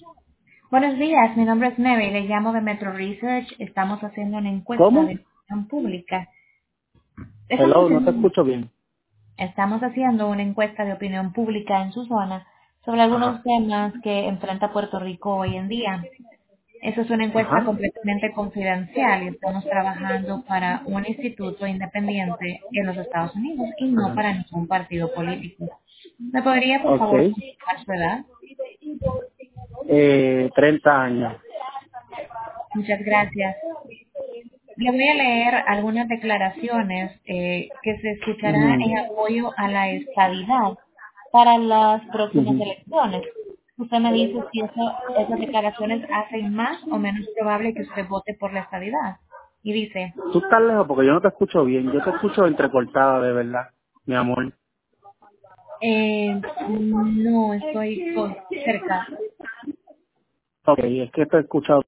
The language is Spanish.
Buenos días, mi nombre es Mary, le llamo de Metro Research. Estamos haciendo una encuesta ¿Cómo? de opinión pública. Estamos Hello, no te haciendo, escucho bien. estamos haciendo una encuesta de opinión pública en su zona sobre algunos Ajá, temas que enfrenta Puerto Rico hoy en día. Esa es una encuesta ajá. completamente confidencial y estamos trabajando para un instituto independiente en los Estados Unidos y no Ajá. para ningún partido político. ¿Me podría, por Ok. favor, confirmar su edad? 30 años. Muchas gracias. Le voy a leer algunas declaraciones que se escuchará Ujú, en apoyo a la estabilidad para las próximas ujú. elecciones. Usted me dice si esas declaraciones hacen más o menos probable que usted vote por la estabilidad. Y dice, Tú estás lejos porque yo no te escucho bien. Yo te escucho entrecortada, de verdad, mi amor. no estoy cerca. Ok, es que te he escuchado